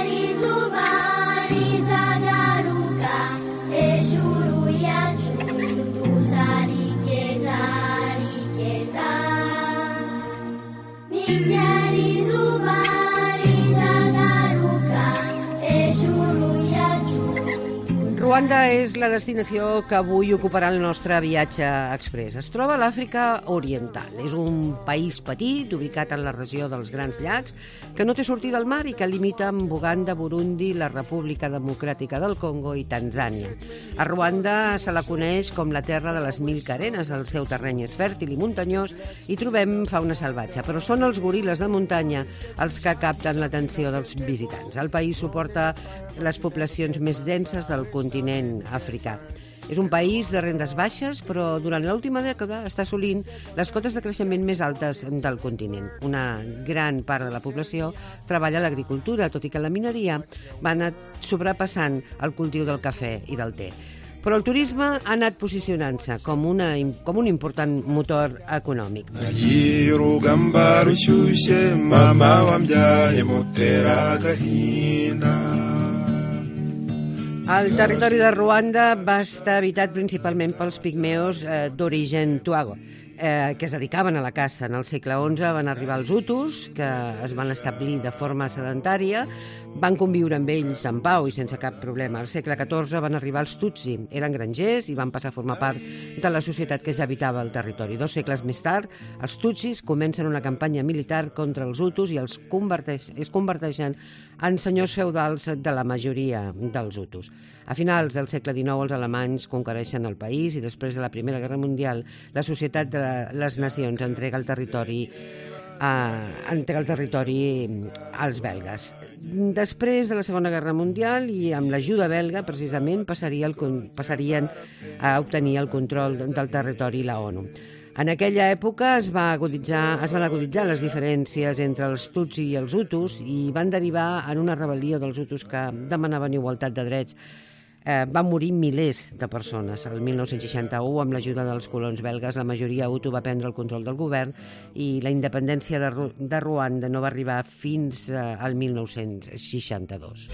Ruanda és la destinació que avui ocuparà el nostre viatge express. Es troba a l'Àfrica Oriental. És un país petit, ubicat en la regió dels Grans Llacs, que no té sortida al mar i que limita amb Uganda, Burundi, la República Democràtica del Congo i Tanzània. A Ruanda se la coneix com la terra de les 1000 carenes. El seu terreny és fèrtil i muntanyós i trobem fauna salvatge, però són els goril·les de muntanya els que capten l'atenció dels visitants. El país suporta les poblacions més denses del continent africà. És un país de rendes baixes, però durant l'última dècada està assolint les cotes de creixement més altes del continent. Una gran part de la població treballa a l'agricultura, tot i que la mineria va anar sobrepassant el cultiu del cafè i del te. Però el turisme ha anat posicionant-se com un important motor econòmic. Urugamba rushyushye mama wambyaye mutera agahinda. El territori de Ruanda va estar habitat principalment pels pigmeos d'origen tuago, que es dedicaven a la caça. En el segle XI van arribar els hutus, que es van establir de forma sedentària, van conviure amb ells en pau i sense cap problema. Al segle XIV van arribar els tutsi, eren grangers i van passar a formar part de la societat que ja habitava el territori. 2 segles més tard, els tutsis comencen una campanya militar contra els hutus i es converteixen en senyors feudals de la majoria dels hutus. A finals del segle XIX els alemanys conquereixen el país i després de la Primera Guerra Mundial la Societat de les Nacions entrega el territori als belgues. Després de la Segona Guerra Mundial i amb l'ajuda belga, precisament, passarien a obtenir el control del territori la ONU. En aquella època es van aguditzar les diferències entre els tutsi i els hutus i van derivar en una rebel·lió dels hutus que demanaven igualtat de drets. Van morir milers de persones. El 1961, amb l'ajuda dels colons belgues, la majoria hutu va prendre el control del govern i la independència de Ruanda no va arribar fins al 1962.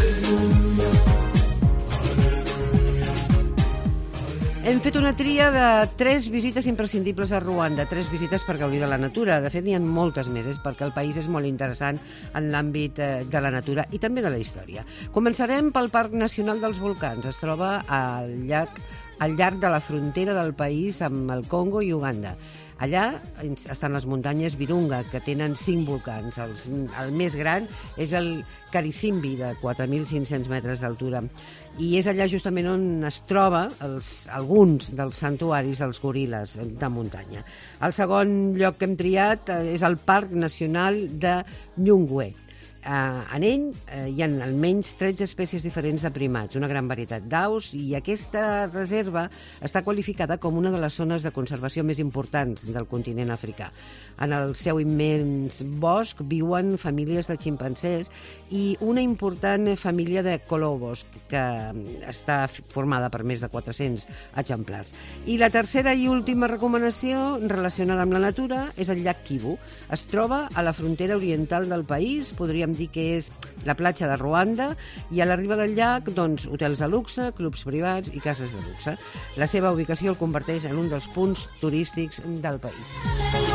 Hem fet una tria de 3 visites imprescindibles a Ruanda, 3 visites per gaudir de la natura. De fet, n'hi ha moltes més, perquè el país és molt interessant en l'àmbit de la natura i també de la història. Començarem pel Parc Nacional dels Volcans. Es troba al llarg de la frontera del país amb el Congo i Uganda. Allà estan les muntanyes Virunga, que tenen 5 volcans. El més gran és el Karisimbi, de 4.500 metres d'altura. I és allà justament on es troba alguns dels santuaris dels goril·les de muntanya. El segon lloc que hem triat és el Parc Nacional de Nyungwe. En ell hi ha almenys 13 espècies diferents de primats, una gran varietat d'aus, i aquesta reserva està qualificada com una de les zones de conservació més importants del continent africà. En el seu immens bosc viuen famílies de ximpancers i una important família de colobos, que està formada per més de 400 exemplars. I la tercera i última recomanació relacionada amb la natura és el llac Kivu. Es troba a la frontera oriental del país, podríem dir que és la platja de Ruanda, i a la riba del llac, doncs, hotels de luxe, clubs privats i cases de luxe. La seva ubicació el converteix en un dels punts turístics del país.